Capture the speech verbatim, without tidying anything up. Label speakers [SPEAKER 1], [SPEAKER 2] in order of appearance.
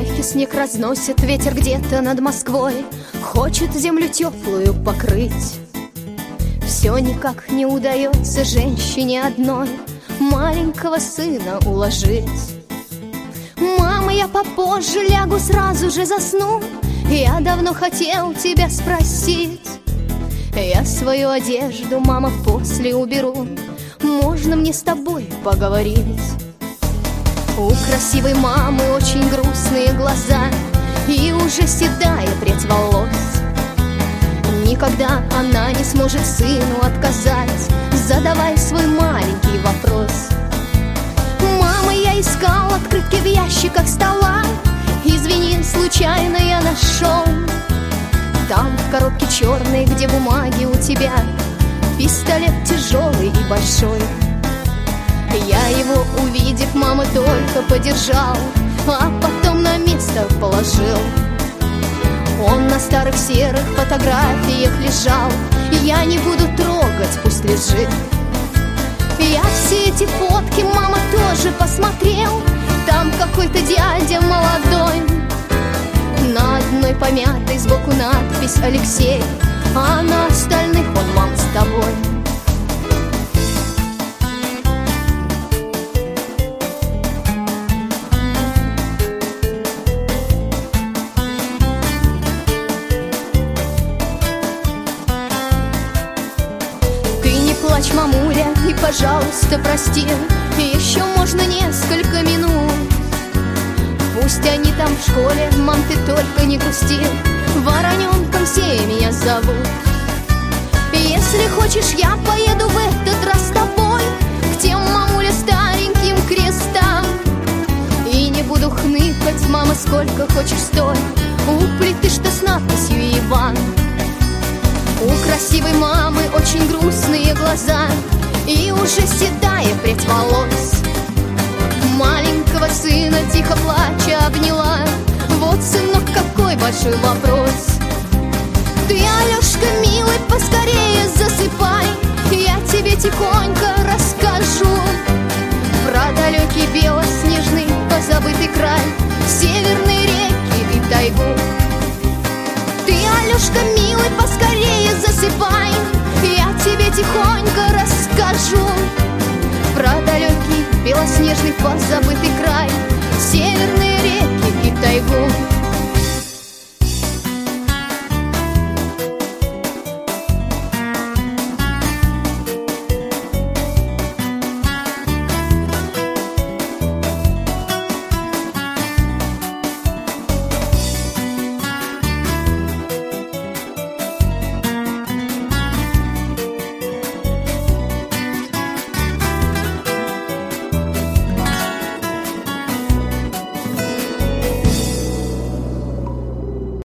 [SPEAKER 1] Мягкий снег разносит ветер где-то над Москвой, хочет землю теплую покрыть. Все никак не удается женщине одной маленького сына уложить. Мама, я попозже лягу, сразу же засну. Я давно хотел тебя спросить. Я свою одежду, мама, после уберу. Можно мне с тобой поговорить? У красивой мамы очень грустные глаза и уже седая прядь волос. Никогда она не сможет сыну отказать, задавая свой маленький вопрос. Мама, я искал открытки в ящиках стола. Извини, случайно я нашел. Там в коробке черной, где бумаги у тебя, пистолет тяжелый и большой. Я его, увидев, мама, только подержал, а потом на место положил. Он на старых серых фотографиях лежал, я не буду трогать, пусть лежит. Я все эти фотки, мама, тоже посмотрел. Там какой-то дядя молодой, на одной помятой сбоку надпись «Алексей», а на остальных он, мам, с тобой. Плачь, мамуля, и, пожалуйста, прости. Еще можно несколько минут. Пусть они там в школе, мам, ты только не грусти. Вороненком все меня зовут. Если хочешь, я поеду в этот раз с тобой к тем, мамуля, стареньким крестам. И не буду хныкать, мама, сколько хочешь стой у плиты, что с надписью «Иван». У красивой мамы очень грустные глаза и уже седая прядь волос. Маленького сына тихо плача обняла. Вот, сынок, какой большой вопрос. Ты, Алешка, милый, поскорее засыпай. Я тебе тихонько расскажу про далекий белоснежный позабытый край, северные реки и тайгу. Ты, Алешка, милый, поскорее засыпай. Я тебе тихонько расскажу про далекий белоснежный позабытый край, северный